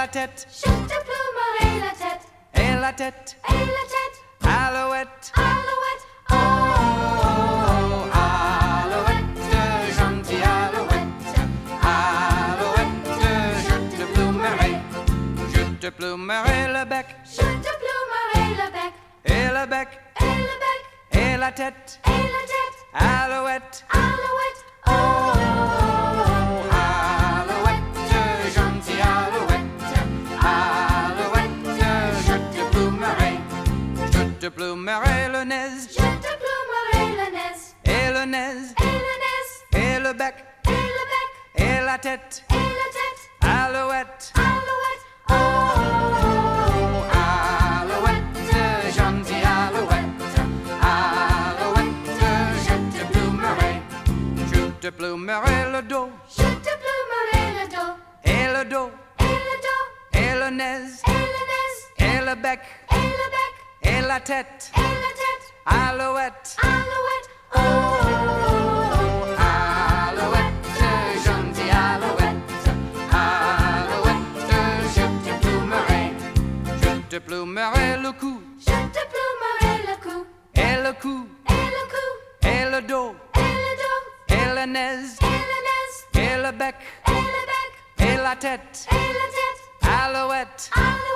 la tête, je te plumerai la tête, et la tête, et la tête, alouette, alouette, oh, alouette, gentille alouette, alouette, je te plumerai le bec, je te plumerai le bec, et le bec, et le bec, et la tête, et la tête, alouette, alouette, oh, alouette, gentille alouette, alouette, je te plumerai le nez, je te plumerai le nez, et le nez, et le nez, et le bec, et le bec, et la tête, et la tête, alouette, alouette, oh, alouette, gentille alouette, alouette, je te plumerai le dos, je te plumerai le dos, et le dos, et le dos, et le nez, et le nez, et le bec, et le bec, et la tête, et la tête, alouette, alouette, oh, alouette, gentille alouette, alouette, je te plumerai le cou, je te plumerai le cou, et le cou, et le cou, et le dos, et le dos, et le nez, et le nez, et le bec, et le bec, et la tête, et la tête, alouette, alouette,